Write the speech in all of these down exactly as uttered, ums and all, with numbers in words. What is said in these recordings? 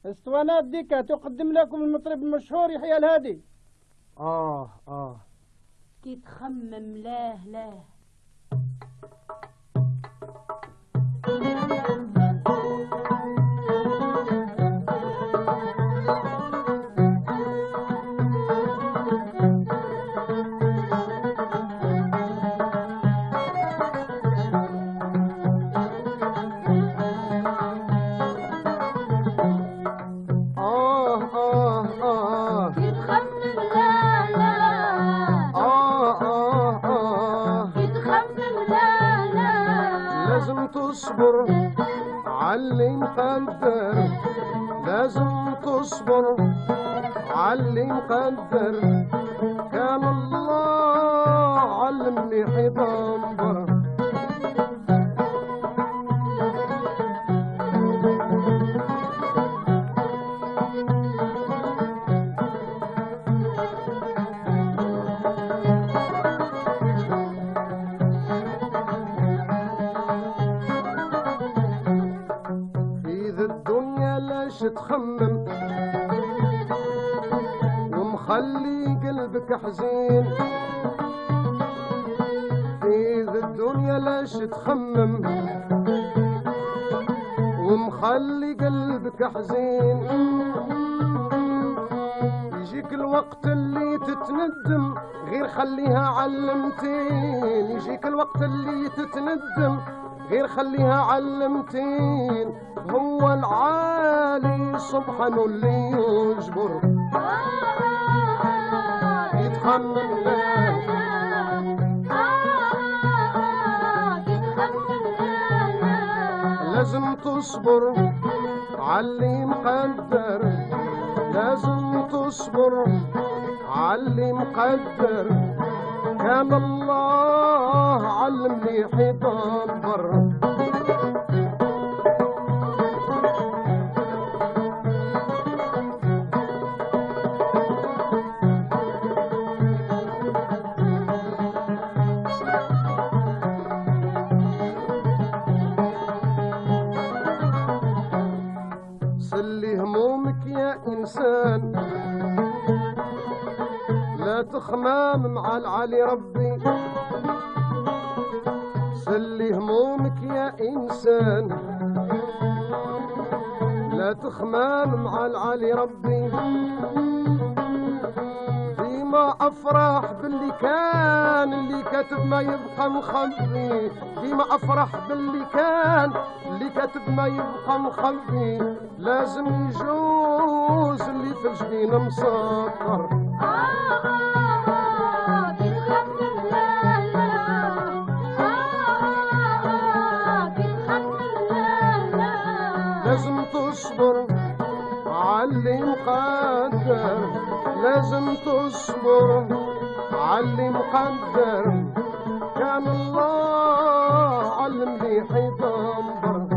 اسطوانات ديكا تقدم لكم المطرب المشهور يحيى الهادي. آه آه كي تخمم لاه لاه تصبر عاللي مقدر، لازم تصبر عاللي مقدر، كان الله علمني حيدمبر. تخمم ومخلي قلبك حزين، في ذي الدنيا ليش تخمم ومخلي قلبك حزين، يجيك الوقت اللي تتندم غير خليها علمتين، يجيك الوقت اللي تتندم غير خليها علمتين، هو العالي سبحانه اللي يجبر يتخمم له. لازم تصبر عاللي مقدر، لازم تصبر عاللي مقدر، كان الله علمني حيدمبر. سلي همومك يا إنسان، لا تخمام مع العلي ربي، سلي همومك يا إنسان، لا تخمام مع العلي ربي، ديما أفرح باللي كان، اللي كاتب ما يبقى مخبي، ديما أفرح باللي كان، اللي كاتب ما يبقى مخبي، لازم يجوز اللي في الجبين مسطر. لازم تصبر عاللي مقدر، لازم تصبر عاللي مقدر، كان الله علمني حيدمبر.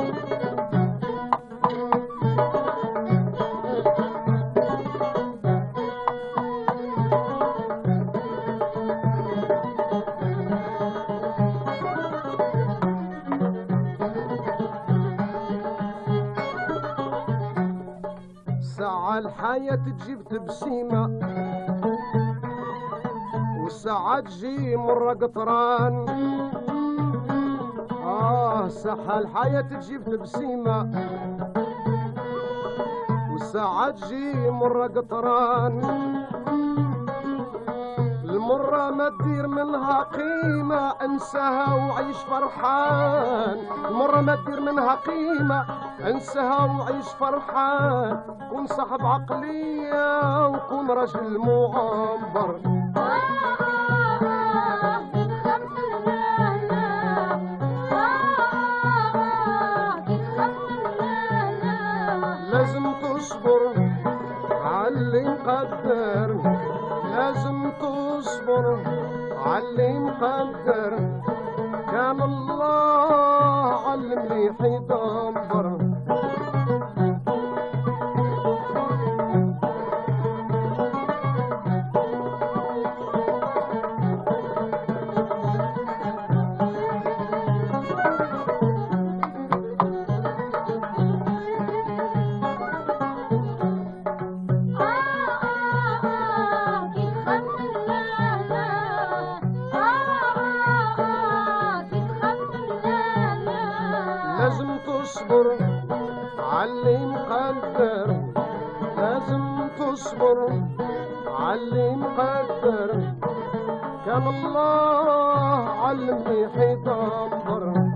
ساعة الحياة تجيب تبسيمة والساعة تجي مرة قطران، آه ساعة الحياة تجيب تبسيمة والساعة تجي مرة قطران، المرة ما تدير منها قيمة انساها وعيش فرحان، المرة ما تدير منها قيمة انساها وعيش فرحان، كن صاحب عقلية وكن رجل مغامر. لازم تصبر عاللي مقدر، لازم تصبر عاللي مقدر، كان الله علمني حيدمبر. علي مقدر لازم تصبر علي مقدر كان الله علمني حيدبر